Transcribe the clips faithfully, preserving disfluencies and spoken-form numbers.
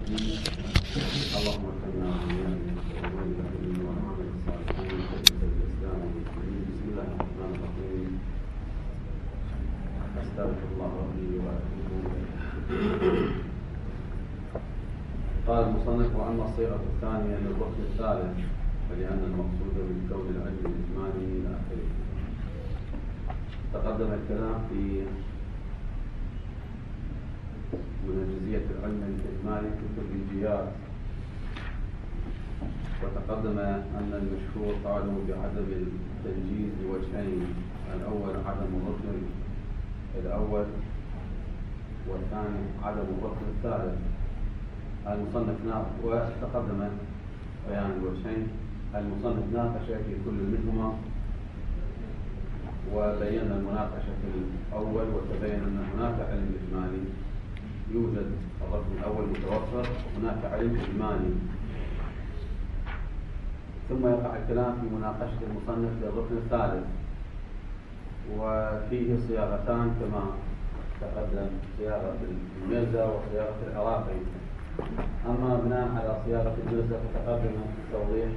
الدين. اللهم اكرمنا بالصالحين الاسلام والمسلمين. بسم الله الرحمن الرحيم. استغفر الله ربي واتوب اليه. قال المصنف: واما الصيغه الثانيه للركن الثالث فلان المقصود من كون العلم الاجمالي الى اخره. تقدم الكلام في منجزية العلم الإجمالي في التدريجيات، وتقدم أن المشهور قالوا بعدم التنجيز لوجهين: الأول عدم الركن الأول، والثاني عدم الركن الثالث. المصنف ناقش، وتقدم بيان الوجهين. المصنف ناقش في كل منهما وبين المناقشة في الأول، وتبين أن هناك علم إجمالي يوجد الركن الأول متوفر، وهناك علم إجمالي. ثم يقع الكلام في مناقشة المصنف للركن الثالث، وفيه صياغتان كما تقدم: صياغة الميرزا وصياغة العراقي. أما بناء على صياغة الميرزا فتقدم توضيح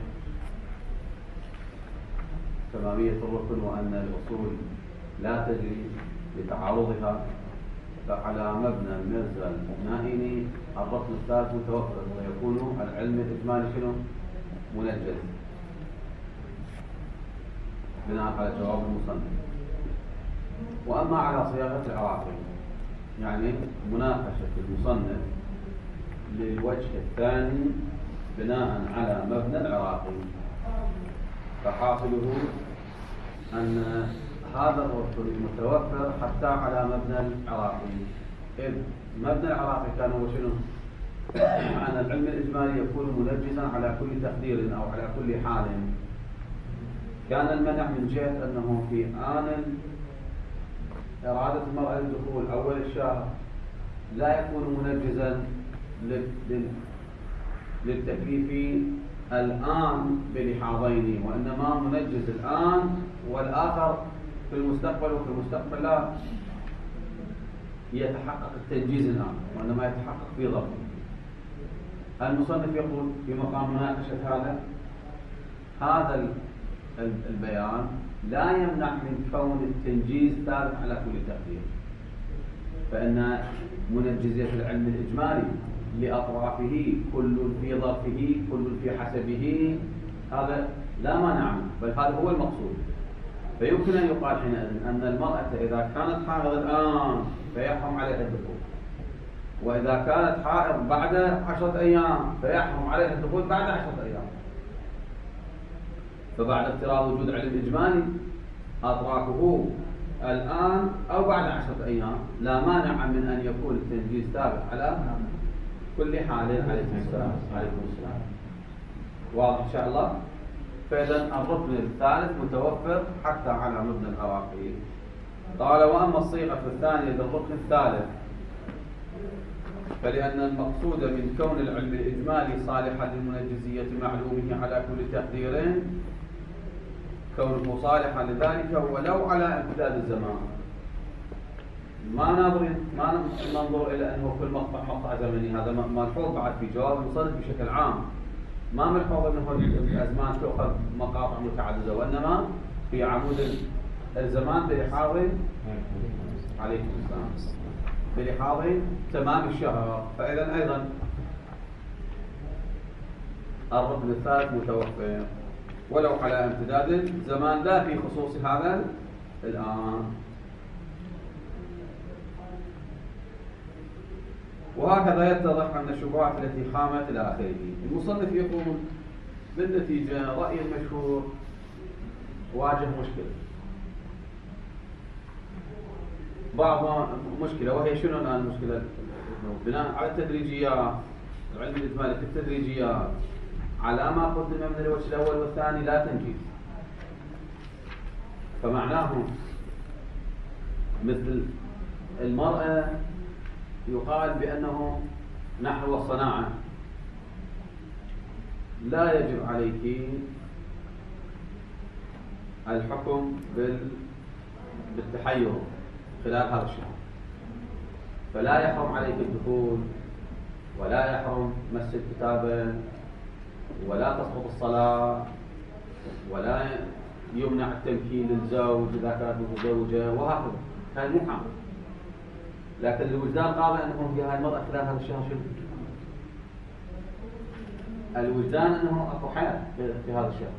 تمامية الركن، وأن الأصول لا تجري لتعارضها، فعلى مبنى الميرزا النائني الركن الثالث متوفر، ويكون العلم الإجمالي شنو؟ منجز، بناء على جواب المصنف. وأما على صياغة العراقي، يعني مناقشة المصنف للوجه الثاني بناء على مبنى العراقي، فحاصله أن هذا الركن متوفر حتى على مبنى العراقي، إذ مبنى العراقي كان هو شنو؟ أن العلم الإجمالي يكون منجزا على كل تقدير أو على كل حال. كان المنع من جهة أنه في آن إرادة المرأة للدخول أول الشهر لا يكون منجزا للتكليف الآن بلحاظين، وإنما منجز الآن والآخر في المستقبل، وفي المستقبل لا يتحقق التنجيز الآن، وإنما يتحقق في ضبط. المصنف يقول في مقام مناقشة هذا هذا البيان لا يمنع من كون التنجيز ثابت على كل تقدير، فإن منجزية العلم الإجمالي لأطرافه كل في ظرفه كل في حسبه، هذا لا مانع منه، بل هذا هو المقصود. فيمكن أن يقال حينئذ أن المرأة إذا كانت حائض الآن فيحرم عليها الدخول، وإذا كانت حائض بعد عشرة أيام فيحرم عليها الدخول بعد عشرة أيام. فبعد افتراض وجود علم إجمالي أطرافه الآن أو بعد عشرة أيام لا مانع من أن يكون التنجيز ثابت على كل حال. عليكم السلام. عليكم السلام. واضح إن شاء الله؟ فإذا الركن الثالث متوفر حتى على مبنى العراقي. قال: وأما الصيغة الثانية للركن الثالث فلأن المقصود من كون العلم الإجمالي صالحا للمنجزية معلومه على كل تقدير، كونه صالحا لذلك ولو على امتداد الزمان. ما ننظر ما ننظر إلى أنه كل مقطع مقطع زمني، هذا ملحوظ بعد في جواب المصنف بشكل عام. ما ملحوظ أنه الأزمان تأخذ مقاطع متعددة، وإنما في عمود الزمان بلحاظ عليكم السلام بلحاظ تمام الشهر. فإذا أيضا الركن الثالث متوفر ولو على امتداد الزمان، لا في خصوص هذا الآن. وهكذا يتضح أن الشبهات التي خامت إلى آخره. المصنف يقول بالنتيجة رأي المشهور واجه مشكلة، بعض مشكلة، وهي شنو الآن المشكلة؟ بناء على التدريجيات، العلم الإجمالي في التدريجيات على ما قدم من الوجه الأول والثاني لا تنجيز. فمعناه مثل المرأة يقال بأنه نحو الصناعة لا يجب عليك الحكم بالتحير خلال هذا الشهر، فلا يحرم عليك الدخول ولا يحرم مس الكتابة، ولا تسقط الصلاة، ولا يمنع التمكين للزوج إذا كانت متزوجة، وهكذا. هذا مو حرام. لكن الوجدان قال أنه في هذه المرأة خلال هذا الشهر شنو؟ الوجدان أنه أكو حياة في هذا الشهر،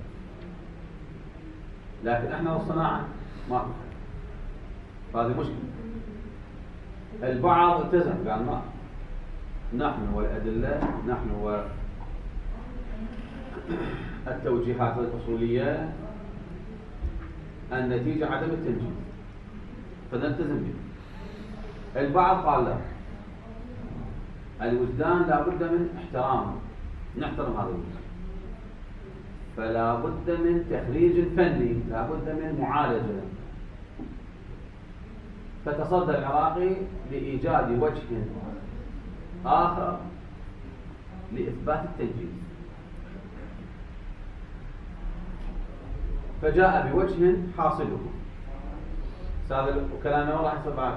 لكن إحنا والصناعة ما في. فهذه مشكلة. البعض التزم قال ما نحن والأدلة، نحن والتوجيهات الأصولية النتيجة عدم التنجيز، فنلتزم به. البعض قال لا، الوجدان لا بد من احترامه، نحترم هذا الوجدان، فلا بد من تخريج فني، لا بد من معالجة. فتصدى العراقي لإيجاد وجه آخر لإثبات التنجيز، فجاء بوجه حاصله. هذا كلامه راح يصير.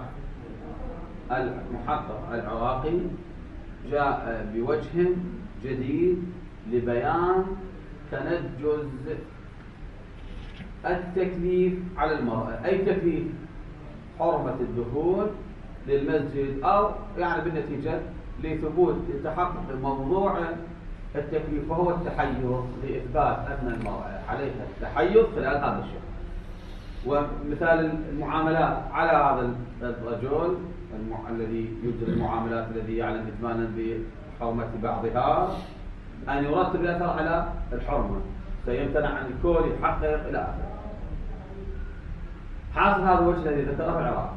المحقق العراقي جاء بوجه جديد لبيان تنجز التكليف على المرأة، أي تكليف حرمة الدخول للمسجد، أو يعني بالنتيجة لثبوت لتحقق موضوع التكليف، وهو التحيز، لإثبات أن المرأة عليها التحيز خلال هذا الشهر. ومثال المعاملات على هذا الرجل المع... الذي يجري المعاملات، الذي يعلم إجمالا بحرمة بعضها، أن يرتب الأثر على الحرمة، سيمتنع عن الكل، يحقق إلى آخره. حاصل هذا الوجه الذي ذكره العراق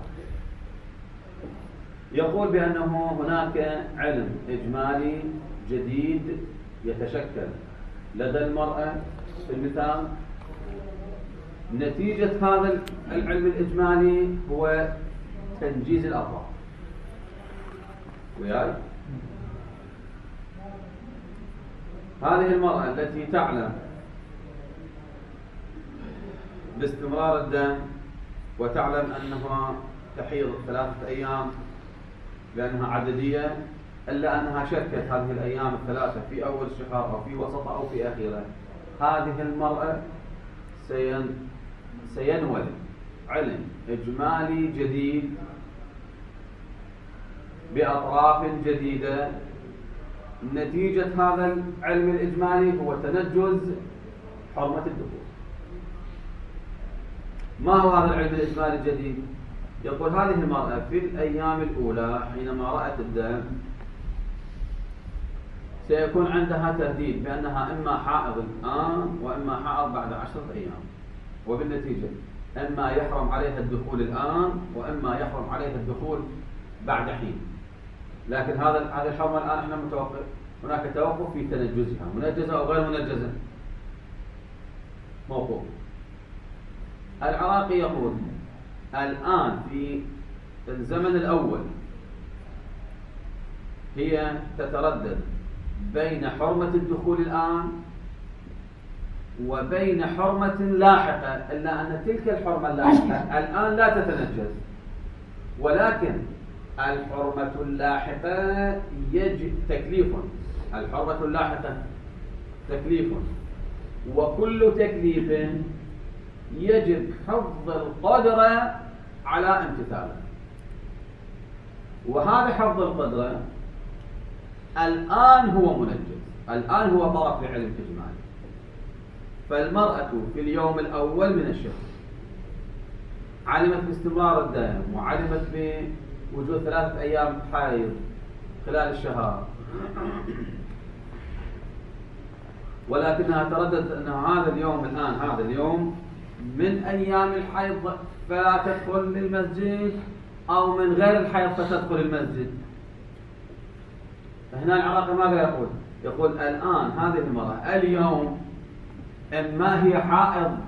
يقول بأنه هناك علم إجمالي جديد يتشكل لدى المرأة في المثال. نتيجة هذا العلم الإجمالي هو تنجيز الأطراف. وياي هذه المرأة التي تعلم باستمرار الدم، وتعلم أنها تحيض ثلاثة أيام لأنها عددية، إلا أنها شكت هذه الأيام الثلاثة في أول الشهر أو في وسطه أو في آخره، هذه المرأة سين سينولد علم إجمالي جديد بأطراف جديدة. نتيجة هذا العلم الإجمالي هو تنجز حرمة الدخول. ما هو هذا العلم الإجمالي الجديد؟ يقول هذه المرأة في الأيام الأولى حينما رأت الدم سيكون عندها تهديد بأنها إما حائض الآن وإما حائض بعد عشرة أيام، وبالنتيجة إما يحرم عليها الدخول الآن وإما يحرم عليها الدخول بعد حين. لكن هذا هذا الحرمة الآن احنا متوقف، هناك توقف في تنجزها، منجزة أو غير منجزة، موقوف. العراقي يقول الآن في الزمن الأول هي تتردد بين حرمة الدخول الآن وبين حرمة لاحقة، إلا أن تلك الحرمة اللاحقة الآن لا تتنجز، ولكن الحرمة اللاحقة يجب تكليف. الحرمة اللاحقة تكليف، وكل تكليف يجب حفظ القدرة على امتثاله. وهذا حفظ القدرة الآن هو منجز، الآن هو طرف لعلم إجمالي. فالمرأة في اليوم الأول من الشهر علمت باستمرار الدم، وعلمت بوجود ثلاثة أيام حيض خلال الشهر، ولكنها ترددت أن هذا اليوم الآن هذا اليوم من أيام الحيض فلا تدخل للمسجد، أو من غير الحيض فتدخل المسجد. هنا العراقي ماذا يقول؟ يقول الآن هذه المرأة اليوم إما هي حائض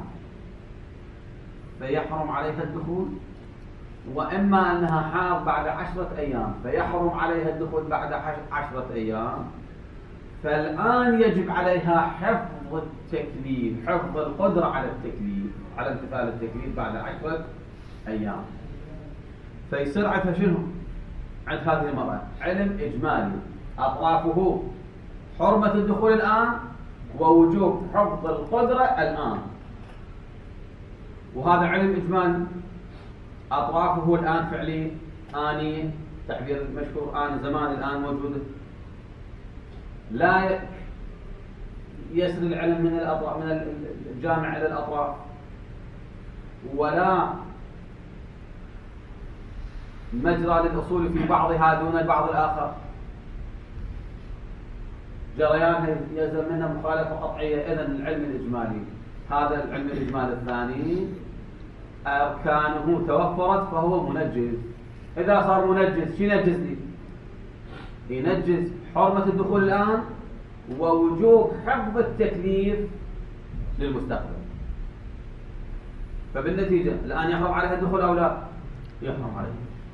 فيحرم عليها الدخول، وإما أنها حائض بعد عشرة أيام فيحرم عليها الدخول بعد عشرة أيام. فالآن يجب عليها حفظ التكليف، حفظ القدرة على التكليف، على امتثال التكليف بعد عشرة أيام. فيصير عندها شنو؟ عند هذه المرأة علم إجمالي أطرافه حرمة الدخول الآن ووجوب حفظ القدرة الآن. وهذا علم إجمالي. أطرافه الآن فعلي، آني تعبير المشهور آن زمان الآن موجودة. لا يسري العلم من الأطراف، من الجامع إلى الأطراف، ولا مجرى للأصول في بعضها دون البعض الآخر. جريانها يلزم منها مخالفة قطعية. إذن العلم الإجمالي، هذا العلم الإجمالي الثاني أركانه توفرت فهو منجز. إذا صار منجز شو ينجز لي؟ ينجز حرمة الدخول الآن ووجوب حفظ التكليف للمستقبل. فبالنتيجة الآن يحرم عليها الدخول أو لا؟ يحرم عليها.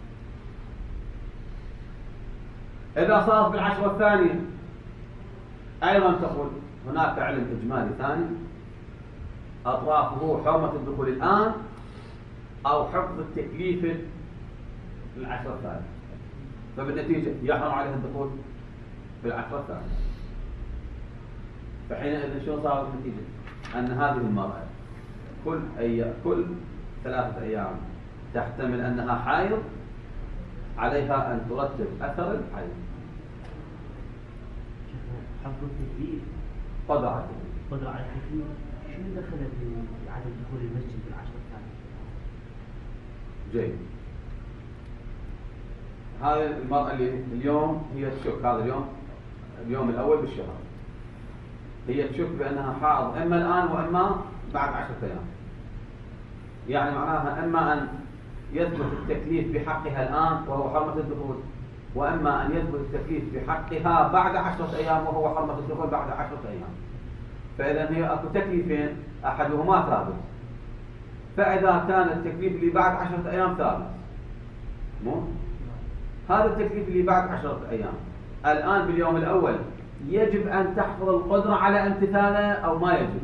إذا صارت بالعشرة الثانية أيضا تقول هناك علم إجمالي ثاني أطرافه حرمة الدخول الآن أو حفظ التكليف للعشرة الثانية. فبالنتيجة يحرم عليها الدخول في العشرة الثانية. فحينئذ شو صار النتيجة؟ أن هذه المرأة كل أي كل ثلاثة أيام تحتمل أنها حائض، عليها أن ترتب أثر الحيض. حفظ التكليف قدرة على التكليف. قدرة على التكليف. شو دخل في عدم دخول المسجد بالعشرة الثانية؟ جيد. هذه المرأة اللي اليوم هي تشك، هذا اليوم اليوم الأول بالشهر، هي تشك بأنها حائض إما الآن وإما بعد عشرة أيام. يعني معناها إما أن يثبت التكليف بحقها الآن وهو حرمة الدخول، وإما أن يثبت التكليف بحقها بعد عشرة أيام وهو حرمة الدخول بعد عشرة أيام. فإذا هي أكو تكليفين أحدهما ثابت. فإذا كان التكليف اللي بعد عشرة أيام ثابت، مو هذا التكليف اللي بعد عشرة أيام الآن باليوم الأول يجب أن تحفظ القدرة على امتثاله أو ما يجب؟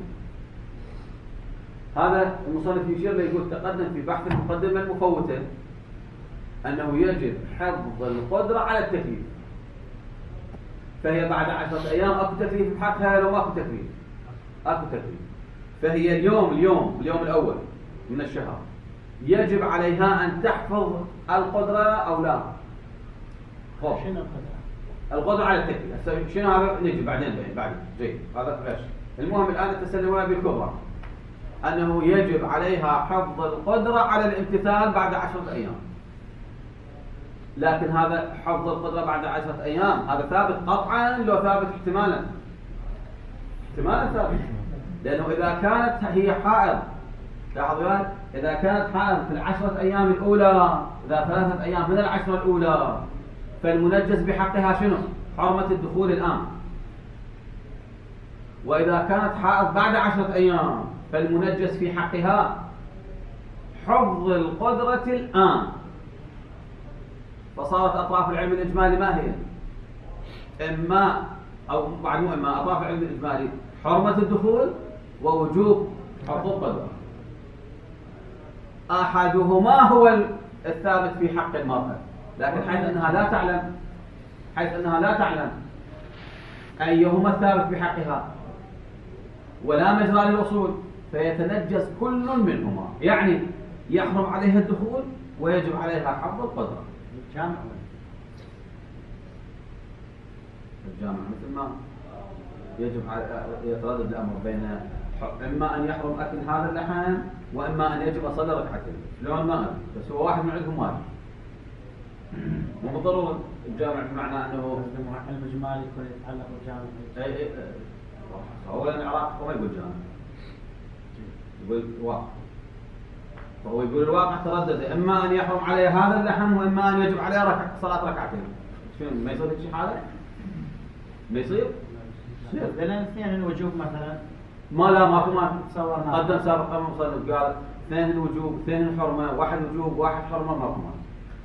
هذا المصنف يشير له، يقول تقدم في بحث المقدمة المفوتة أنه يجب حفظ القدرة على التكليف. فهي بعد عشرة أيام أكو تكليف بحقها لو ما أكو تكليف؟ أكو تكليف. فهي اليوم اليوم اليوم الأول من الشهر يجب عليها أن تحفظ القدرة أو لا؟ شنو القدرة؟ القدرة على التكليف. شنو هذا؟ نجي بعدين بعدين جيد هذا فاش. المهم الآن التسلمات بالكبرى أنه يجب عليها حفظ القدرة على الامتثال بعد عشرة أيام. لكن هذا حفظ القدرة بعد عشرة أيام هذا ثابت قطعا لو ثابت احتمالا؟ احتمالا ثابت. لأنه إذا كانت هي حائض، لاحظوا إذا كانت حائض في العشرة أيام الأولى، إذا ثلاثة أيام من العشرة الأولى، فالمنجز بحقها شنو؟ حرمة الدخول الآن. وإذا كانت حائض بعد عشرة أيام فالمنجز في حقها حفظ القدرة الآن. فصارت أطراف العلم الإجمالي ما هي؟ إما أو بعد مو إما أطراف العلم الإجمالي حرمة الدخول ووجوب حفظ القدرة. أحدهما هو الثابت في حق المرأة، لكن حيث أنها لا تعلم حيث أنها لا تعلم أيهما الثابت بحقها ولا مجرى للأصول، فيتنجز كل منهما. يعني يحرم عليها الدخول ويجب عليها حفظ القدرة. الجامع الجامع مثل ما يجب يتردد الأمر بين إما أن يحرم أكل هذا اللحم وإما أن يجب أصلي ركعتين. شلون ما أدري، بس هو واحد من عندهم واجب. مو بالضرورة الجامع بمعنى أنه المجمال يكون يتعلق بالجامع. أي أي أولا العراق هو يقول جامع، يقول واقع. فهو يقول الواقع تردد، إما أن يحرم عليه هذا اللحم وإما أن يجب عليه ركع صلاة ركعتين. شنو ما يصير شيء هذا؟ ما يصير؟ يصير. لأن اثنين الوجوب مثلا ما لا ماكو ما تصورنا قدم سابقا مصنف قال اثنين الوجوب اثنين الحرمة، واحد وجوب واحد حرمة ماكو ما.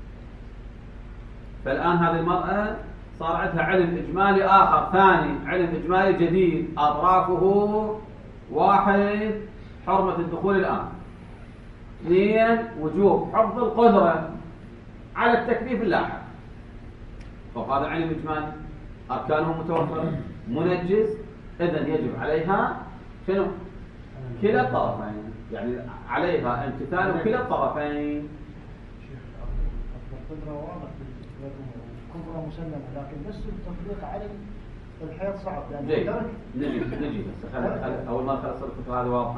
فالآن هذه المرأة صار عندها علم إجمالي آخر ثاني، علم إجمالي جديد أطرافه واحد حرمة الدخول الآن، اثنين وجوب حفظ القدرة على التكليف اللاحق. وهذا علم إجمالي أركانه متوفرة، منجز، إذن يجب عليها شنو؟ كلا الطرفين، يعني عليها امتثال كلا الطرفين. القدرة واضح القدرة مسلمة، لكن بس التطبيق على الحيض صعب. جيد، نجي نجي بس خلي خلي أول ما خلص الفكرة هذه واضحة.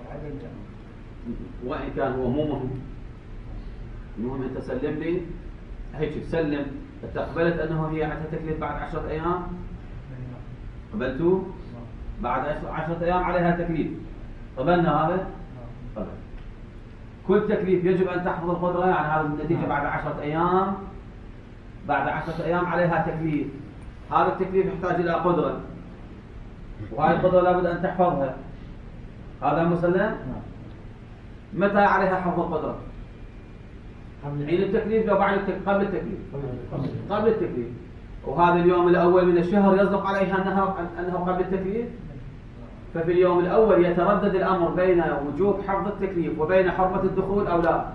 وإن كان هو مو مهم، المهم أنت سلم لي هيك سلم. أنت قبلت أنه هي عندها تكليف بعد عشرة أيام؟ قبلتوا؟ بعد عشرة أيام عليها تكليف، قبلنا هذا؟ قبل. كل تكليف يجب أن تحفظ القدرة، يعني هذا النتيجة بعد عشرة أيام، بعد عشرة أيام عليها تكليف. هذا التكليف يحتاج إلى قدرة، وهذه القدرة لابد أن تحفظها. هذا مسلم؟ متى عليها حفظ القدرة؟ حين التكليف لو بعد التكليف؟ قبل التكليف. قبل التكليف. وهذا اليوم الأول من الشهر يصدق عليها أنها أنه قبل التكليف. ففي اليوم الأول يتردد الأمر بين وجوب حفظ التكليف وبين حرمة الدخول أو لا.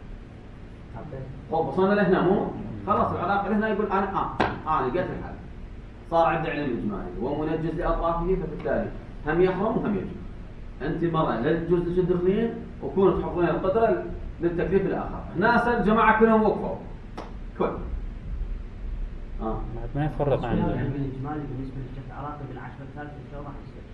طب وصلنا لهنا مو؟ خلاص العلاقة هنا يقول أنا آه أنا لقيت الحل. صار عندي علم إجمالي ومنجز لأطرافه، فبالتالي هم يحرم وهم يجب. أنت مرة لا تجوز تدخلين وكونوا تحفظين القدرة للتكليف الآخر. ناس الجماعة كلهم وقفوا كل. آه. ما يفرق عن العلم الإجمالي بالنسبة للشيخ العراقي بالعشرة الثالثة إن شاء الله راح يصير.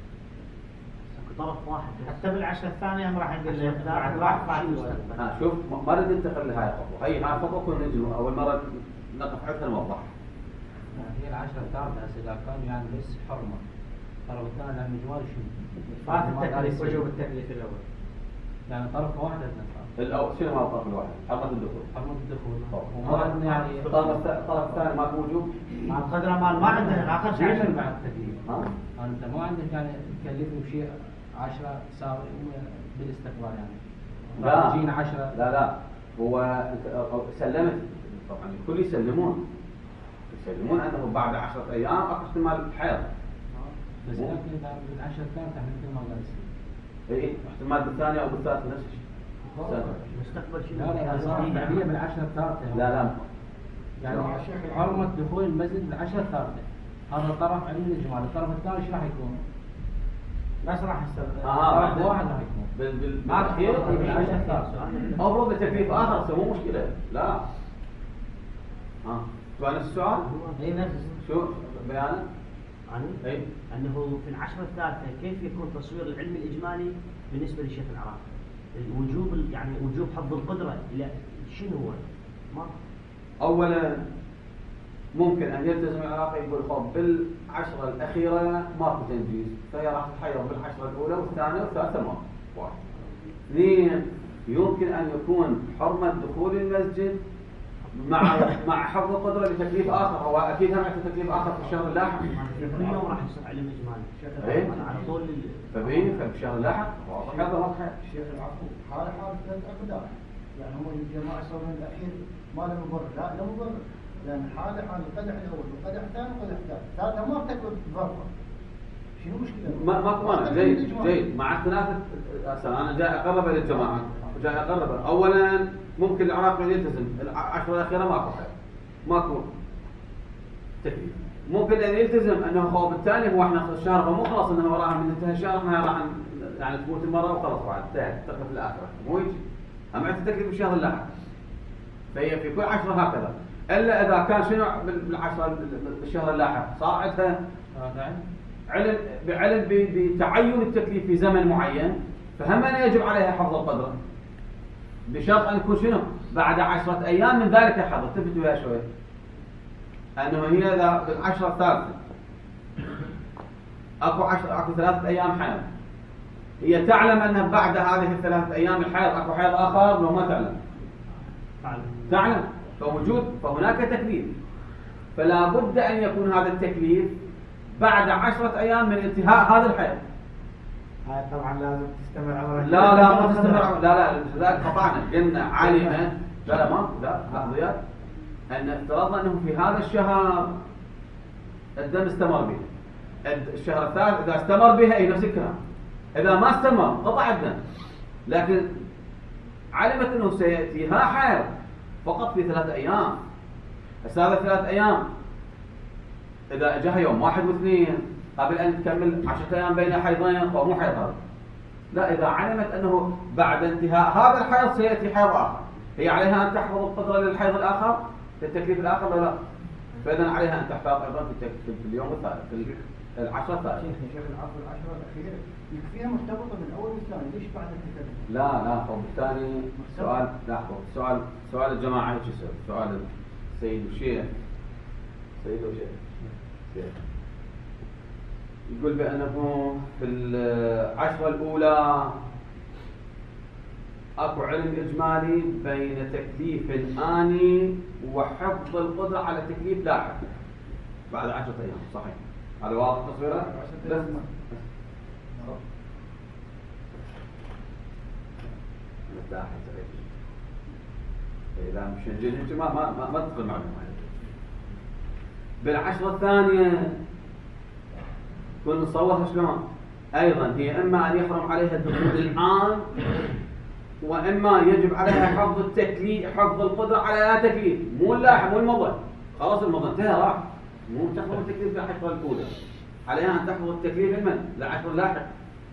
طرف واحد حتى بالعشرة الثانية راح نقول بعد راح بعد. ها شوف ما نريد ننتقل لهاي الخطوة، هي هاي الخطوة كنا نجي أول مرة نقف عندها نوضح. هي العشرة الثالثة إذا كان يعني بس حرمة، الطرف الثاني العلم الإجمالي شنو؟ فات التكليف وجوب التكليف الأول. يعني طرف واحد الأول شنو هذا الطرف الواحد؟ حرمة الدخول. حرمة الدخول. وما عندنا يعني الطرف الطرف الثاني ماكو وجوب. مع القدرة مال ما عندنا آخر شيء عشان بعد التكليف. ها؟ أنت ما عندك يعني تكلفني بشيء عشرة تساوي بالاستقبال يعني. لا. تجينا عشرة. لا لا هو أنت سلمت طبعا الكل يسلمون يسلمون أنه بعد عشرة أيام أكو احتمال حيض. بس لكن إذا بالعشرة الثالثة مثل ما قال يصير. إيه احتمال بالثانية أو بالثالثة نفس الشيء. مستقبل شنو؟ لا لا صارت هي بالعشرة الثالثة. لا لا يعني حرمة دخول المسجد بالعشرة الثالثة. هذا طرف علم الإجمالي، الطرف الثاني شو راح يكون؟ بس راح يصير. آه طرف واحد راح يكون. بال بال ما بالأخير بالعشرة الثالثة. أفرض تكليف آخر مو مشكلة. لا. ها سؤال نفس السؤال؟ اي نفس شو بيانه؟ يعني اي انه في العشرة الثالثة كيف يكون تصوير العلم الإجمالي بالنسبة للشيخ العراقي؟ الوجوب يعني وجوب حفظ القدرة إلى شنو هو؟ ما أولا ممكن أن يلتزم العراقي يقول خب بالعشرة الأخيرة ماكو تنجيز، فهي راح تحيض بالعشرة الأولى والثانية والثالثة ماكو. واحد. اثنين يمكن أن يكون حرمة دخول المسجد مع مع حفظ القدرة لتكليف آخر. هو أكيد هم عنده تكليف آخر في الشهر اللاحق. كل يوم راح يصير علم إجمالي. إيه؟ على طول فبين في الشهر اللاحق واضح هذا واضح. الشيخ العفو حالة حالة ثلاث أقدار، يعني هم الجماعة يصورون الأخير ما له مبرر، لا له مبرر، لأن حالة حالة القدح الأول والقدح الثاني والقدح الثالث، ثالثة ما ارتكبت بفرقة. شنو مشكلة؟ ما ماكو مانع. جيد جيد مع اختلاف. انا جاي اقرب للجماعه وجاي اقرب. اولا ممكن العراقي يلتزم العشره الاخيره ماكو حد ماكو تكليف. ممكن ان يلتزم انه هو بالتالي هو احنا الشهر فمو خلاص انه وراها من انتهى الشهر احنا راح يعني تموت المره وخلاص بعد انتهت تقف الاخره مو يجي. اما انت تكليف بالشهر اللاحق فهي في كل عشره هكذا، الا اذا كان شنو بالعشره بالشهر اللاحق صار عندها علم بعلم بتعين التكليف في زمن معين، فهم أن يجب عليها حفظ القدرة بشرط أن يكون شنو بعد عشرة أيام من ذلك الحظر. تفتوا يا شوي أنه هي إذا بالعشرة الثالثة أكو عشر أكو ثلاثة أيام حيض، هي تعلم أن بعد هذه الثلاثة أيام الحيض أكو حيض آخر لو ما تعلم تعلم فوجود فهناك تكليف، فلا بد أن يكون هذا التكليف بعد عشرة أيام من انتهاء هذا الحيض. هاي طبعا لازم تستمر عمرها. لا لا ما تستمر. لا لا لذلك قطعنا قلنا علما. لا لا ما لا لحظيات أن افترضنا أنه في هذا الشهر الدم استمر به، الشهر الثالث إذا استمر بها أي نفس الكلام، إذا ما استمر قطع الدم، لكن علمت أنه سيأتيها حيض فقط في ثلاثة أيام. بس هذا ثلاثة أيام إذا جاء يوم واحد واثنين قبل أن تكمل عشرة أيام بين حيضين فهو مو حيض هذا. لا، إذا علمت أنه بعد انتهاء هذا الحيض سيأتي حيض آخر، هي عليها أن تحفظ القدرة للحيض الآخر للتكليف الآخر ولا لا؟ فإذا عليها أن تحتاط أيضا في في اليوم الثالث في العشرة الثالثة. شيخ العفو العشرة الأخيرة يكفيها مرتبطة بالأول والثاني، ليش بعد التكلم؟ لا لا فبالتالي سؤال لاحظوا سؤال سؤال الجماعة هيك يصير، سؤال السيد وشيخ سيد وشيخ شيخ يقول بأنه في العشرة الأولى أكو علم إجمالي بين تكليف آني وحفظ القدرة على تكليف لاحق بعد عشرة أيام، صحيح؟ هذا واضح تصويره؟ بس لاحق إذا مش نجي أنت ما ما ما ما تدخل معلومة. بالعشرة الثانية كنا نصورها شلون؟ أيضا هي إما أن يحرم عليها الدخول الآن، وإما يجب عليها حفظ التكليف، حفظ القدرة على لا تكليف، مو اللاحق مو المضى، خلاص المضى انتهى راح، مو تحفظ التكليف للعشرة الأولى، عليها أن تحفظ التكليف لمن؟ للعشرة اللاحق.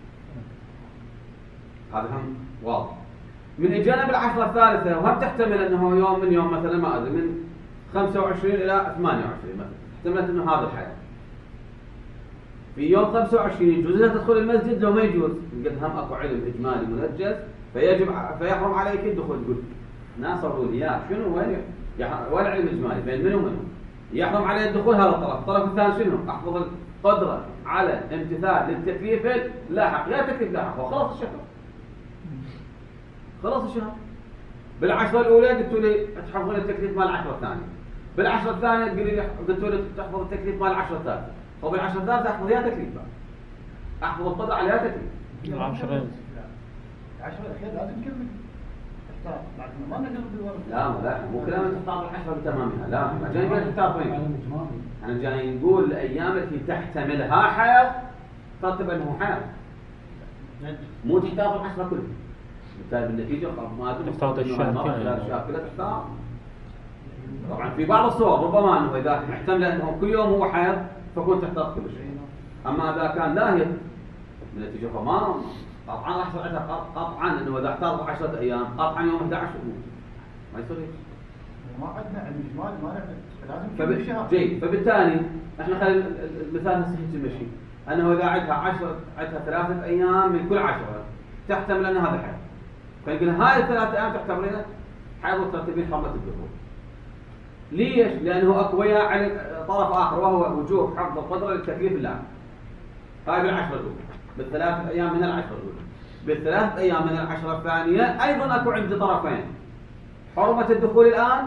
هذا هم واضح. من إجانا بالعشرة الثالثة وهم تحتمل أنه يوم من يوم مثلا ما أدري من خمسة وعشرين إلى ثمانية وعشرين مثلا، احتملت أنه هذا الحياة. في يوم خمسة وعشرين يجوز لها تدخل المسجد لو ما يجوز، قلت هم اكو علم اجمالي منجز فيجب فيحرم عليك الدخول. تقول ناصروا لي يا شنو وين وين علم اجمالي بين من ومن؟ يحرم علي الدخول هذا الطرف، الطرف الثاني شنو؟ احفظ القدره على امتثال للتكليف اللاحق، لا تكليف لاحق وخلاص الشهر. خلاص الشهر. بالعشره الاولى قلتوا لي تحفظون التكليف مال العشره الثانيه، بالعشره الثانيه تقولي لي قلتوا لي تحفظ التكليف مال العشره الثالثه، وبالعشرة الثالثة أحفظ يا تكليف بقى. أحفظ القدرة على يا تكليف. العشرة العشرة الأخيرة لازم كمل. احتاط، لكن ما نقدر بالورق. لا لا مو كلام تحتاط العشرة بتمامها، لا ما جاي نقول تحتاط وين. أنا جاي نقول الأيام التي تحتملها حيض ترتب أنه حيض. مو تحتاط العشرة كلها. بالتالي بالنتيجة ما أدري. تحتاط الشهر كلها. كلها تحتاط. طبعا في بعض الصور ربما أنه إذا محتمل أنه كل يوم هو حيض فكون تحتاط كل شيء. أما إذا كان لاهي بالنتيجة فما قطعا راح يصير قطعا أنه إذا احتاط عشرة أيام قطعا يوم أحد عشر ما يصير. ما عندنا علم إجمالي ما نعرف لازم فب... كل شهر. جيد، فبالتالي احنا خلي المثال هسه تمشي أنه إذا عندها عشرة عندها ثلاثة أيام من كل عشرة تحتمل أن هذا حيض، فنقول هاي الثلاثة أيام تعتبرين حيض وترتبين حرمة الدخول. ليش؟ لأنه أكو وياه على طرف آخر وهو وجوب حفظ القدرة للتكليف اللاحق. هاي بالعشرة الأولى، بالثلاثة أيام من العشرة الأولى، بالثلاثة أيام من العشرة الثانية أيضا أكو عندي طرفين، حرمة الدخول الآن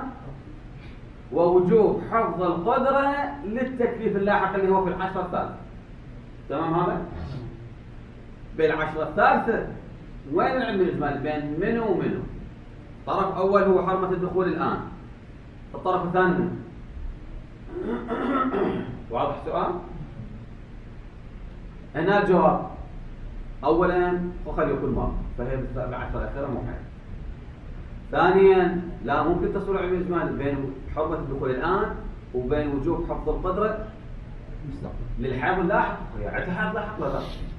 ووجوب حفظ القدرة للتكليف اللاحق اللي هو في العشرة الثالثة. تمام هذا؟ بالعشرة الثالثة وين العلم الإجمالي بين منو ومنو؟ طرف أول هو حرمة الدخول الآن، الطرف الثاني منه. واضح السؤال؟ هنا الجواب أولا وقد يكون مرض فهي بالعشرة الأخيرة مو حيض. ثانيا لا ممكن تصل علم الإجمالي بين حرمة الدخول الآن وبين وجوب حفظ القدرة للحيض اللاحق. هي عندها حيض لاحق ولا لا؟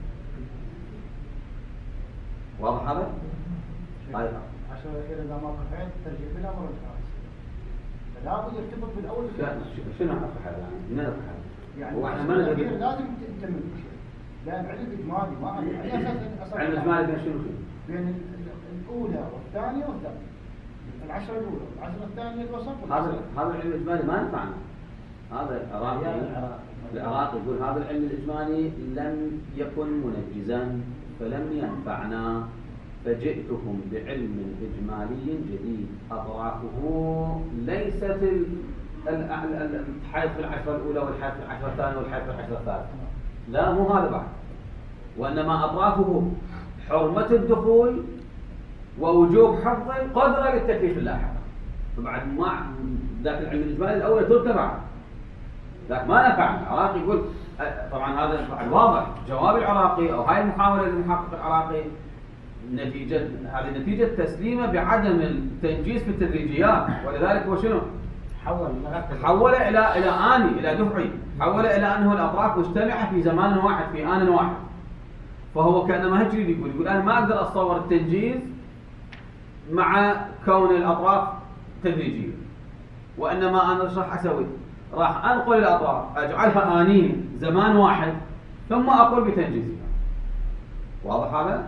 واضح هذا؟ طيب عشرة الأخيرة إذا ما قطعت ترجع بلا مرة ثانية. لا بد يرتبط بالأول. شنو حق حيض يعني؟ من هذا الحيض؟ يعني هو احنا ما نقدر لازم تكمل كل شيء. لأن علم إجمالي ما على أساس علم إجمالي بين شنو شنو؟ بين الأولى والثانية والثالثة. العشرة الأولى والعشرة الثانية الوسط. هذا هذا العلم الإجمالي ما ينفعنا. هذا العراقي العراقي يقول هذا العلم الإجمالي لم يكن منجزا فلم ينفعنا فجئتكم بعلم إجمالي جديد أطرافه ليست الحيض في العشرة الأولى والحيض في العشرة الثانية والحيض في العشرة الثالثة. لا مو هذا بعد، وإنما أطرافه حرمة الدخول ووجوب حفظ القدرة للتكليف اللاحق. فبعد ما ذاك العلم الإجمالي الأول تركه بعد ذاك ما نفع. العراقي يقول طبعا هذا واضح جواب العراقي أو هاي المحاولة للمحقق العراقي نتيجة هذه نتيجة تسليمه بعدم التنجيز في التدريجيات، ولذلك هو شنو؟ حول لغاية حول إلى إلى آني إلى دفعي، حول إلى أنه الأطراف مجتمعة في زمان واحد في آن واحد. فهو كأنما هيك يقول يقول أنا ما أقدر أتصور التنجيز مع كون الأطراف تدريجية، وإنما أنا إيش راح أسوي؟ راح أنقل الأطراف أجعلها آنية زمان واحد ثم أقول بتنجيزها. واضح هذا؟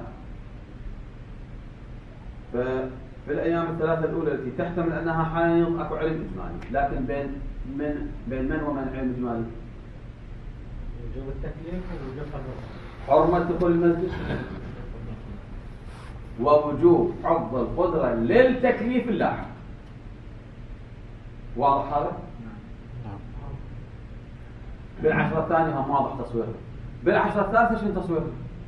ففي الأيام الثلاثة الأولى التي تحتمل أنها حائض أكو علم إجمالي، لكن بين من بين من ومن علم إجمالي؟ وجوب التكليف ووجوب الرخصة. حرمة دخول المسجد ووجوب حفظ القدرة للتكليف اللاحق. واضح هذا؟ بالعشرة الثانية هم واضح تصويرها. بالعشرة الثالثة شنو تصويرها؟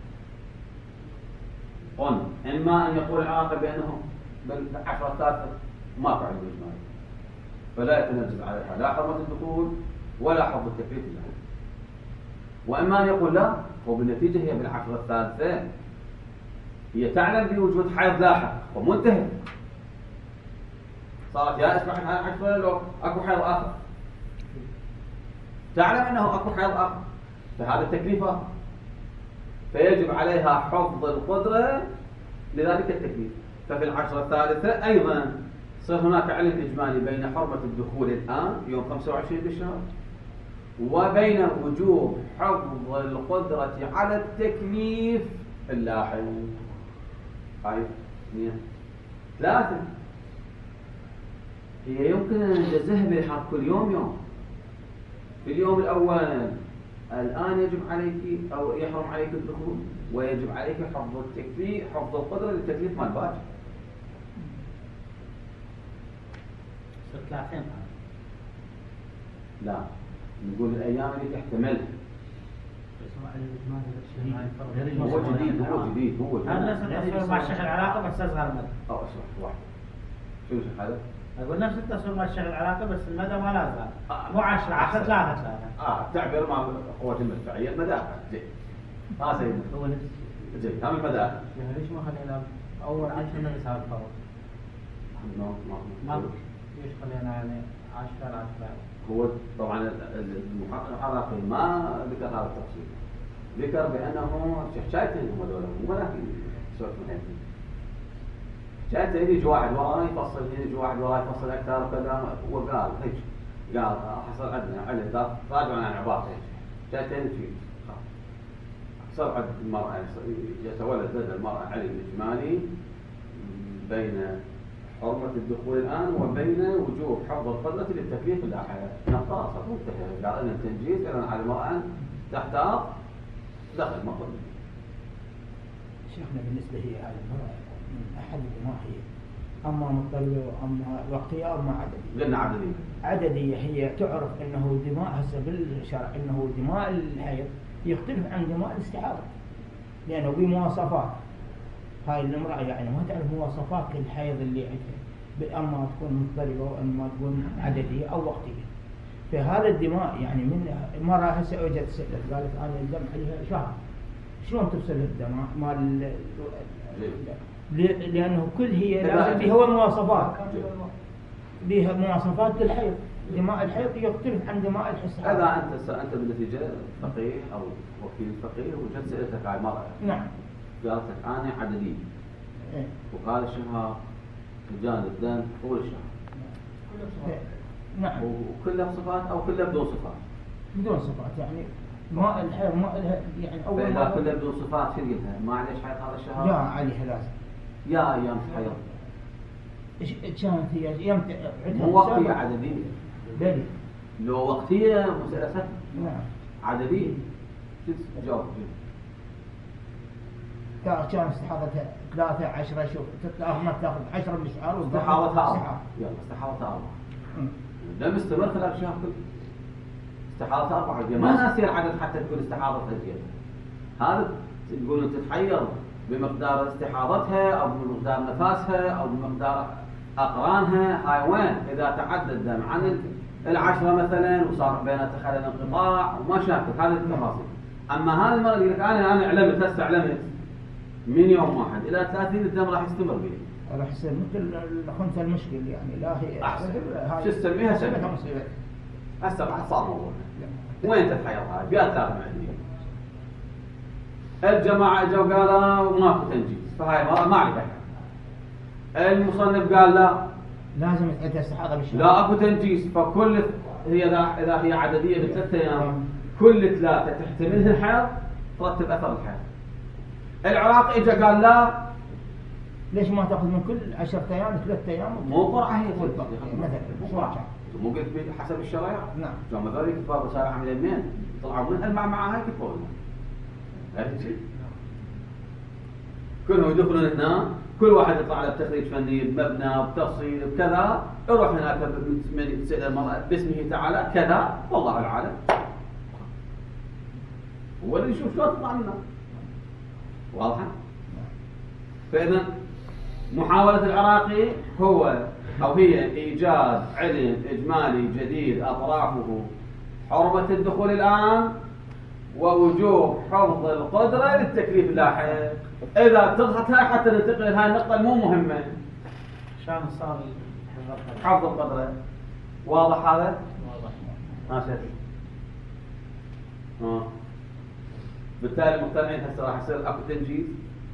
قلنا إما أن يقول العاقل بأنه بالعشرة الثالثة ما فعل الإجمالي فلا يتنجز عليها لا حرمة الدخول ولا حفظ التكليف اللاحق، وإما أن يقول لا، وبالنتيجة هي بالعشرة الثالثة هي تعلم بوجود حيض لاحق ومنتهي، صارت يا اسمح لها عشرة لو أكو حيض آخر، تعلم أنه أكو حيض آخر، فهذا التكليف آخر، فيجب عليها حفظ القدرة لذلك التكليف. ففي العشرة الثالثة أيضا صار هناك علم إجمالي بين حرمة الدخول الآن يوم خمسة وعشرين بالشهر وبين وجوب حفظ القدرة على التكليف اللاحق. هاي اثنين ثلاثة هي يمكن أن نجزها بالحق كل يوم يوم. في اليوم الأول الآن يجب عليك أو يحرم عليك الدخول ويجب عليك حفظ التكليف حفظ القدرة للتكليف مال باكر. ثلاثين لا نقول الأيام اللي تحتملها. هو جديد هو جديد هو جديد. هذا نفس التصوير مع الشيخ العلاقة بس أصغر مدى. أو أشرح واحد. شو شو هذا؟ أقول نفس التصوير مع الشيخ العلاقة بس المدى ما لا زال. آه. مو عشرة عشرة ثلاثة ثلاثة. آه تعبير مع قوة المدفعية المدافع زين. ها سيدنا. هو نفس. زين هم المدافع. يعني ليش ما خلينا أول عشرة نفس هذا الفرق؟ ما ما ليش خلينا يعني عشرة عشرة؟ هو طبعا المحقق العراقي ما ذكر هذا التفصيل، ذكر بأنه شايتين هم دولة ولكن سويت من هذه شايتين يجي واحد وراه يفصل يجي واحد وراه يفصل أكثر وكذا وقال هيك قال حصل عندنا علة راجعوا عن عبارة هيك شايتين في صار عند المرأة يتولد لدى المرأة علم إجمالي بين حرمة الدخول الآن وبين وجوب حفظ القدرة للتكليف اللاحق. نقاص منتهى قال أن التنجيز لأن على المرأة تحتاط دخل مطلب. شيخنا بالنسبة هي هذه المرأة من أحد ما هي أما مطلبة وأما وقتية أما عددية. قلنا عددية. عددية هي تعرف أنه دماء هسه بالشرع أنه دماء الحيض يختلف عن دماء الاستحاضة لأنه بمواصفات. هاي المرأة يعني ما تعرف مواصفات الحيض اللي عندها، أما تكون مضطربة وأما تكون عددية أو وقتية. فهذا الدماء يعني من مرة هسه أجت سألت قالت أنا الدم عليها شهر، شلون تفصل الدماء مال لأنه كل هي لازم هو مواصفات بها مواصفات الحيض. دماء الحيض يختلف عن دماء الاستحاضة. هذا أنت أنت بالنتيجة فقيه أو وكيل فقيه وجت سألتك على المرأة. نعم. قالت لك أنا عددية. إيه؟ وقال الشهر مجال الدم طول الشهر. إيه؟ نعم. وكلها بصفات أو كلها بدون صفات؟ بدون صفات يعني ماء الحيض ماء لها يعني أول فإذا كلها بدون صفات شو قلتها؟ ما عليش حيض هذا الشهر؟ لا عليها لازم. يا أيام حيض. إيش كانت هي أيام مو وقتية عددية. بلي. لو وقتية مسألة سهلة. نعم. عددية. شو جاوب؟ كان استحاضتها ثلاثة عشرة شوف تتأخذ ما تأخذ عشرة من الشهر استحاضتها أربعة. يلا استحاضتها أربعة. دم استمر خلال الشهر كله. استحاضتها أربعة. ما ناسي العدد حتى تكون استحاضتها زيادة. هذا تقول تتحير بمقدار استحاضتها أو بمقدار نفاسها أو بمقدار أقرانها. هاي وين إذا تعدى الدم عن العشرة مثلا وصار بينها خلل انقطاع وما شاكل هذه التفاصيل. أما هذا المرة يقول لك أنا أنا علمت هسه علمت من يوم واحد إلى ثلاثين الدم راح يستمر به راح يصير مثل الخنثى المشكل يعني لا هي أحسن. هاي شو تسميها؟ مصيبتها سمي. مصيبة. هسه راح صار موضوع. وين تتحير هاي؟ فيها ثلاث عندي. الجماعة اجوا قالوا ماكو تنجيز، فهاي ما ما عليك أحد. المصنف قال لا لازم تعيد استحاضة بالشهر. لا اكو تنجيز، فكل هي اذا اذا هي عددية بثلاثة ايام كل ثلاثة تحتملها الحيض ترتب اثر الحيض. العراقي اجى قال لا ليش ما تاخذ من كل عشرة ايام ثلاثة ايام؟ مو قرعة هي مثلا مو قرعة. مو قلت حسب الشرائع؟ نعم. لما ذولي كتبوا رسالة عمل يمين طلعوا منها المعمعة هاي كتبوا لنا. عرفت شيء؟ كلهم يدخلون هنا، كل واحد يطلع له بتخريج فني بمبنى بتفصيل بكذا، يروح هناك من تسأل المرأة باسمه تعالى كذا والله العالم. هو اللي يشوف شلون تطلع منه. واضحة؟ فإذا محاولة العراقي هو أو هي إيجاد علم إجمالي جديد أطرافه حرمة الدخول الآن ووجوب حفظ القدرة للتكليف اللاحق. إذا اتضحت هاي حتى ننتقل لهاي النقطة المو مهمة. شلون صار حفظ القدرة. واضح هذا؟ واضح. ما شفت. آه. بالتالي المقتنعين هسه راح يصير اكو تنجيز.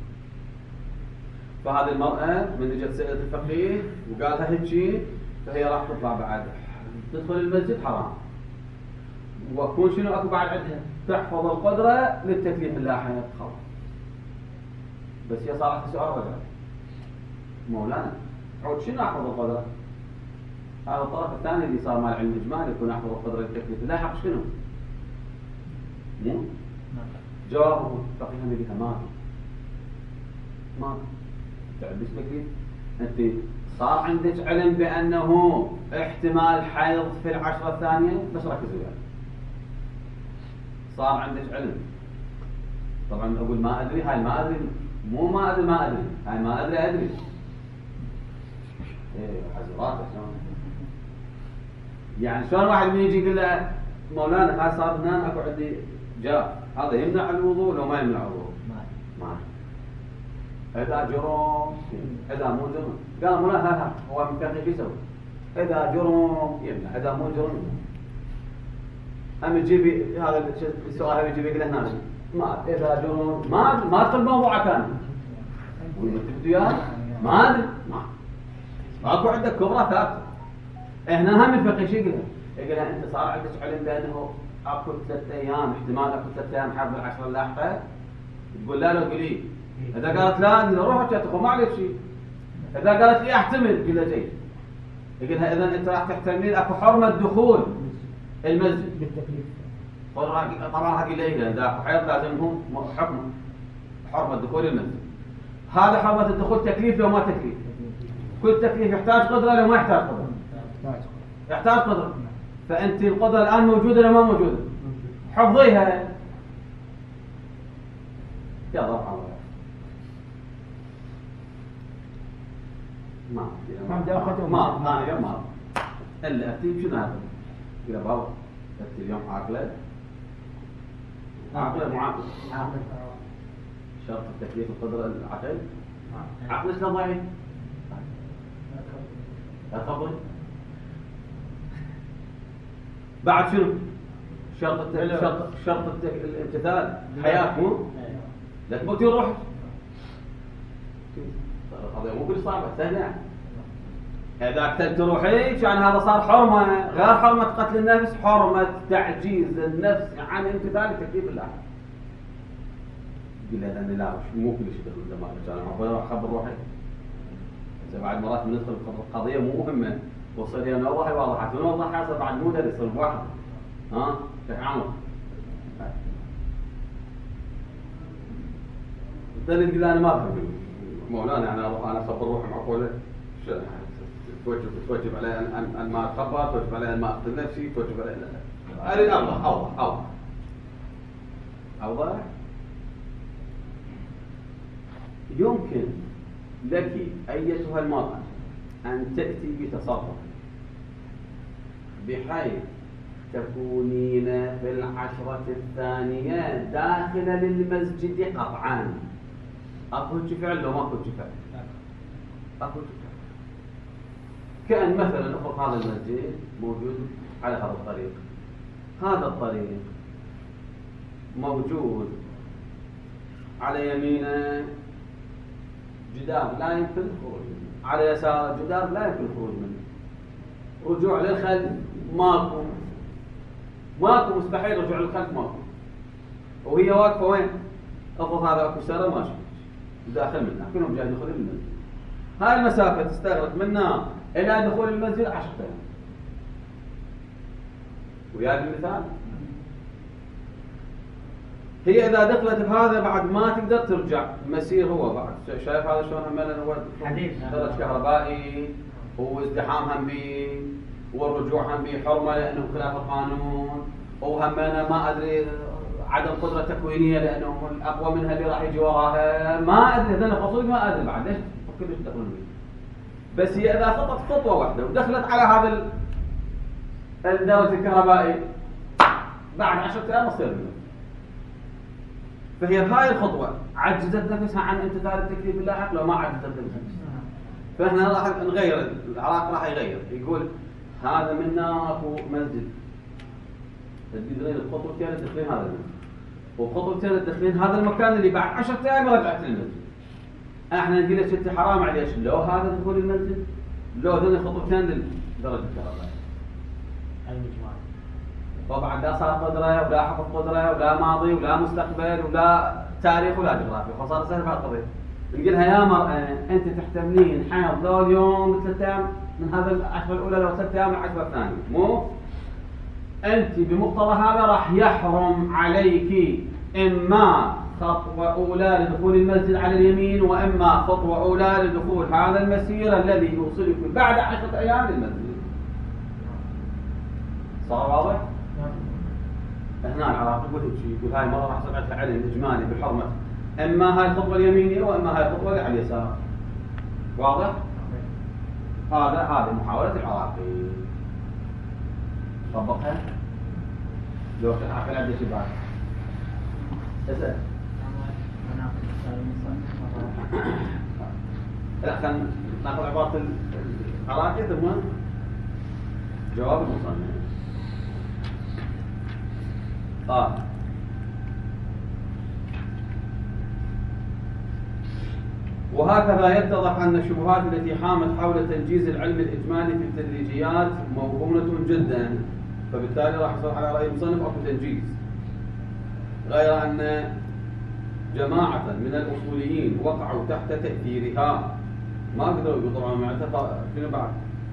فهذه المرأة من اجت سألت الفقيه وقالها هيجي، فهي راح تطلع بعد تدخل المسجد حرام. وكون شنو اكو بعد عندها؟ تحفظ القدرة للتكليف اللاحق خلاص. بس هي صارت سؤال رجع. مولانا عود شنو احفظ القدرة؟ هذا الطرف الثاني اللي صار مع العلم الاجمالي يكون احفظ القدرة للتكليف اللاحق شنو؟ مو؟ جوابه فقيه النبي ما ما تعبس بكيف انت صار عندك علم بانه احتمال حيض في العشرة الثانية، بس ركزوا يعني صار عندك علم. طبعا اقول ما ادري، هاي ما ادري مو ما ادري ما ادري هاي ما ادري ادري ايه حزرات شلون يعني شلون واحد من يجي يقول له مولانا هاي صار هنا اكو عندي جاء هذا يمنع الوضوء لو ما يمنع الوضوء؟ ما ما إذا جرم إذا مو جرم قال مولانا ها هو مكان شو يسوي؟ إذا جرم يمنع، إذا مو جرم هم تجيبي هذا السؤال هذا يجيبي يقول هنا ما إذا جرم ما ما تدخل موضوع كان وتبدو ما أدري ما ماكو عندك كبرى ثابتة. هنا هم الفقيه شو يقول؟ يقول أنت صار عندك علم بأنه اكو ثلاثة ايام احتمال اكو ثلاثة ايام حرب العشرة اللاحقة. تقول لا لا قولي اذا قالت لا قل روح تدخل ما عليك شيء. اذا قالت لي احتمل قل لها جيد. يقول لها اذا انت راح تحتمل اكو حرمة دخول المسجد بالتكليف. طبعا هذه ليلة اذا اكو حيض لازمهم حكم حرمة دخول المسجد. هذا حرمة الدخول تكليف لو ما تكليف. كل تكليف يحتاج قدرة لو ما يحتاج قدرة. يحتاج قدرة. فأنت القدرة الآن موجودة ولا ما موجودة؟ حفظيها. يلا ارفع الله. ما ما ما ما اليوم ما إلا أفتي شنو هذا؟ يا بابا أفتي اليوم عاقلة. عاقلة معاقلة. عاقل. شرط التكليف القدرة العقل. عقل شلون ضعيف؟ لا تخبري. بعد شنو؟ شرط الت... شرط شرط الت... الامتثال حياة مو؟ لا تموتين روحك. القضية مو كل صعبة سهلة. إذا قتلت روحك يعني هذا صار حرمة، غير حرمة قتل النفس، حرمة تعجيز النفس عن امتثال تكليف الله. يقول لها أنا لا مو كل شيء دخل دماغك، أنا ما أخبر روحي. إذا بعد مرات بندخل القضية مو مهمة، وصل هي نوضح واضحة، نوضح حاصل بعد مو درس الواحد. ها؟ شيخ عمر. تقول تقول أنا ما أفهم مولانا أنا أروح أنا أصبر روحي معقولة. توجب توجب علي أن أن ما أتخبر، توجب علي أن ما أقتل نفسي، توجب علي لا. أريد أوضح أوضح أوضح. أوضح. يمكن لك أيتها المرأة أن تأتي بتصرف بحيث تكونين في العشرة الثانية داخلة للمسجد قطعا. أكو فعل لو ما أكو فعل؟ أكو تكتب. كأن مثلا أفرض هذا المسجد موجود على هذا الطريق، هذا الطريق موجود على يمينه جدار لا يمكن الخروج منه، على يساره جدار لا يمكن الخروج منه، رجوع للخلف ماكو، ماكو مستحيل رجوع للخلف ماكو، وهي واقفة وين؟ أفرض هذا أكو سيارة ماشي داخل منها، كلهم جاي يدخلون المسجد، هاي المسافة تستغرق منا إلى دخول المسجد عشرة أيام. ويا المثال هي إذا دخلت بهذا بعد ما تقدر ترجع مسير، هو بعد شايف هذا شلون هم هو درج كهربائي وازدحام هم بيه والرجوع هم بيه حرمة لأنه خلاف القانون، وهم أنا ما أدري عدم قدرة تكوينية لأنه الأقوى منها اللي راح يجي وراها، ما أدري هذول خصوصي ما أدري بعد ليش كلش يدخلون بيه. بس هي إذا خطت خطوة واحدة ودخلت على هذا الدرج الكهربائي بعد عشرة أيام تصير منه. فهي بهاي الخطوة عجزت نفسها عن امتثال التكليف اللاحق لو ما عجزت نفسها. فإحنا راح نغير، العراق راح يغير، يقول هذا منا أكو مسجد تدرين الخطوتين الدخلين هذا المسجد، وخطوتين الدخلين هذا المكان اللي بعد عشرة أيام رجعت للمسجد. احنا نقول لك انت حرام عليك لو هذا دخول المسجد لو ذول خطوتين لدرجة الكهرباء. المجموعة. طبعا لا صار قدرة ولا حفظ قدرة ولا ماضي ولا مستقبل ولا تاريخ ولا جغرافيا، فصار سهل بعد قضية. نقولها يا مرأة انت تحتملين حيض لو اليوم ثلاث ايام من هذا العشرة الأولى لو ثلاث ايام العشرة الثانية، مو انت بمقتضى هذا راح يحرم عليك اما خطوة أولى لدخول المسجد على اليمين وإما خطوة أولى لدخول هذا المسير الذي يوصلك بعد عشرة أيام للمسجد. صار واضح؟ هنا العراق يقول شيء، يقول هاي مرة راح سمعت علم إجمالي بحرمة إما هاي الخطوة اليمينية وإما هاي الخطوة اللي على اليسار. واضح؟ هذا هذه محاولة العراقي. طبقها؟ لو كان عقل عنده شيء بعد. اسأل. لا خلينا ناخذ عبارة العراقي ثم جواب المصنف. آه. وهكذا يتضح أن الشبهات التي حامت حول تنجيز العلم الإجمالي في التدريجيات موهومة جدا، فبالتالي راح يصير على رأي المصنف أو تنجيز، غير أن جماعة من الأصوليين وقعوا تحت تأثيرها ما قدروا يقطعوا معتقد فيما بعد،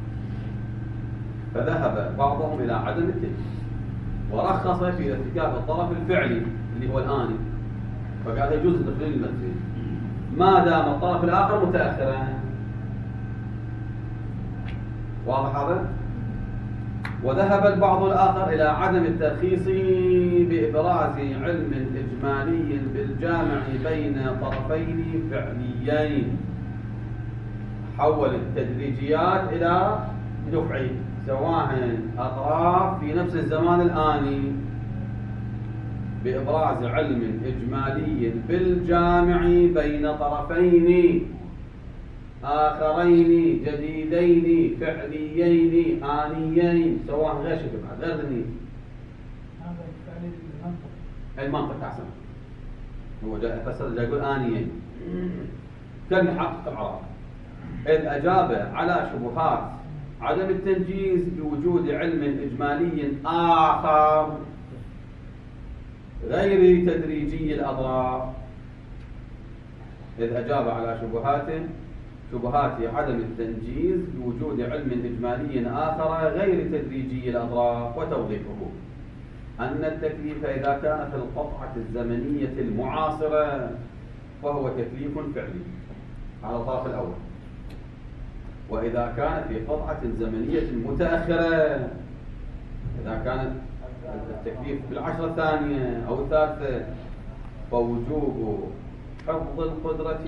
فذهب بعضهم إلى عدم التنجيز ورخص في ارتكاب الطرف الفعلي اللي هو الآني، فقال يجوز تدخين المسجد ما دام الطرف الآخر متأخرا. واضح هذا؟ وذهب البعض الآخر إلى عدم الترخيص بإبراز علم إجمالي بالجامع بين طرفين فعليين، حول التدريجيات إلى دفعي سواء أطراف في نفس الزمان الآني، بإبراز علم إجمالي بالجامع بين طرفين آخرين جديدين فعليين آنيين سواء غير شكل بعد غير ذني. هذا التعليل المنطق. المنطق أحسن، هو جاء فسر جاء يقول آنيين كالمحقق العراقي، إذ أجاب على شبهات عدم التنجيز بوجود علم إجمالي آخر غير تدريجي الأضرار، إذ أجاب على شبهات شبهات عدم التنجيز بوجود علم إجمالي آخر غير تدريجي الأضرار، وتوضيحه أن التكليف إذا كان في القطعة الزمنية المعاصرة فهو تكليف فعلي على الطرف الأول، وإذا كان في قطعة زمنية متأخرة إذا كانت التكليف بالعشرة الثانية أو الثالثة فوجوب حفظ القدرة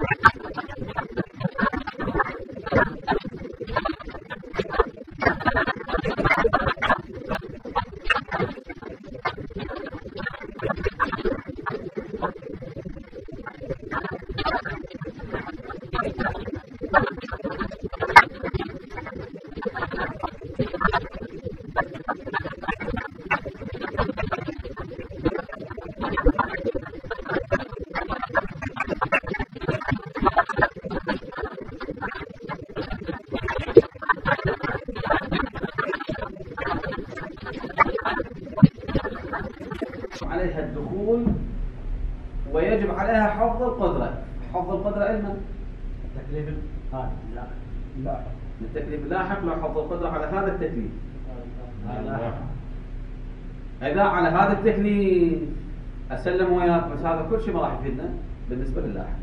عليها الدخول ويجب عليها حفظ القدرة. حفظ القدرة علما تكليف هذا لا لا التكليف لاحق له حفظ القدرة على هذا التكليف. لا إذا على هذا التكليف أسلم وياك، بس هذا كل شيء ما راح يفيدنا بالنسبة للاحق.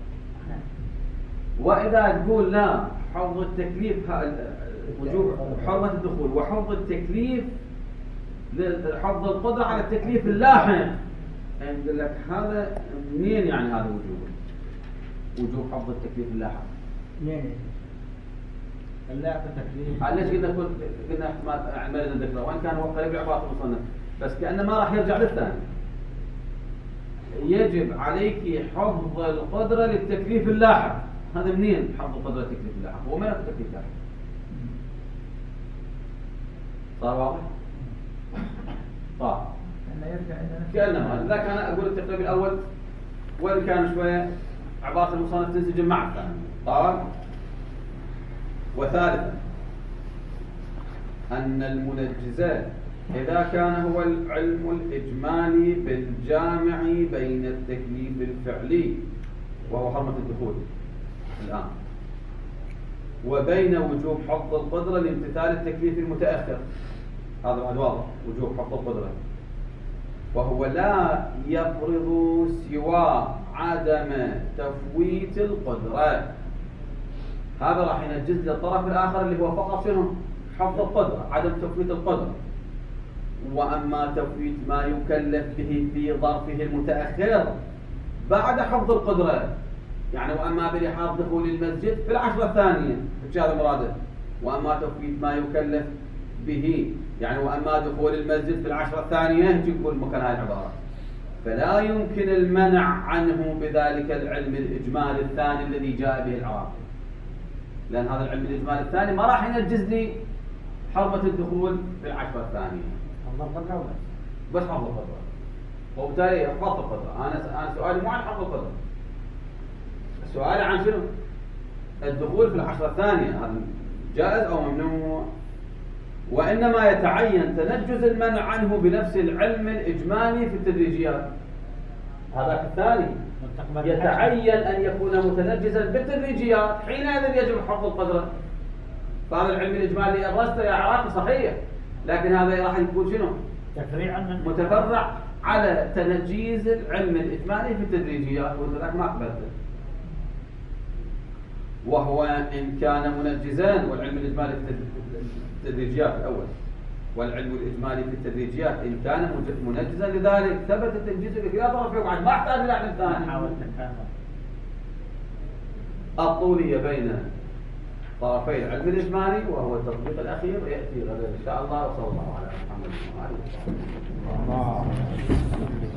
وإذا تقول لا حفظ التكليف وجوب حرمة الدخول وحفظ التكليف حفظ القدرة على التكليف اللاحق، نقول لك هذا منين يعني هذا وجوب وجوب حفظ التكليف اللاحق؟ منين؟ اللاحق التكليف. ليش قلنا قلنا احتمال اعمال الذكر وان كان هو قريب عبارة المصنف، بس كأنه ما راح يرجع للثاني. يجب عليك حفظ القدرة للتكليف اللاحق. هذا منين حفظ القدرة للتكليف اللاحق؟ ومن التكليف اللاحق؟ صار واضح؟ صار. كأنما ذاك أنا أقول التقريب الأول وإن كان شوية عبارة المصنف تنسجم مع الثاني. قال وثالثا أن المنجزات إذا كان هو العلم الإجمالي بالجامع بين التكليف الفعلي وهو حرمة الدخول الآن وبين وجوب حفظ القدرة لامتثال التكليف المتأخر، هذا بعد واضح وجوب حفظ القدرة، وهو لا يفرض سوى عدم تفويت القدرة. هذا راح ينجز للطرف الآخر اللي هو فقط شنو؟ حفظ القدرة، عدم تفويت القدرة. وأما تفويت ما يكلف به في ظرفه المتأخر بعد حفظ القدرة، يعني وأما بلحاظ دخول المسجد في العشرة الثانية، إيش هذا مراده؟ وأما تفويت ما يكلف به، يعني وأما دخول المسجد في العشرة الثانية، يقول مكان هاي العبارة، فلا يمكن المنع عنه بذلك العلم الإجمالي الثاني الذي جاء به العراقي، لأن هذا العلم الإجمالي الثاني ما راح ينجز لي حرمة الدخول في العشرة الثانية. بس حفظ القدرة، وبالتالي حفظ القدرة. أنا أنا سؤالي مو عن حفظ القدرة، سؤالي عن شنو؟ الدخول في العشرة الثانية، هذا جائز أو ممنوع؟ وإنما يتعين تنجز المنع عنه بنفس العلم الإجمالي في التدريجيات. هذا الثاني يتعين أن يكون متنجزا بالتدريجيات، حينئذ يجب حفظ القدرة. فهذا العلم الإجمالي الرسته يا عراقي صحيح، لكن هذا راح يكون شنو؟ تفريعا من متفرع على تنجيز العلم الإجمالي في التدريجيات، وذلك ما قبلته. وهو إن كان منجزان، والعلم الإجمالي في التدريجيات الأول والعلم الإجمالي في التدريجيات إن كان منجزا لذلك ثبت تنجيزه بكلا طرف يقعد، ما احتاج إلى علم ثاني. الطولية بين طرفي العلم الإجمالي وهو التطبيق الأخير يأتي غدا إن شاء الله، وصلى الله على محمد وعلى آله وصحبه.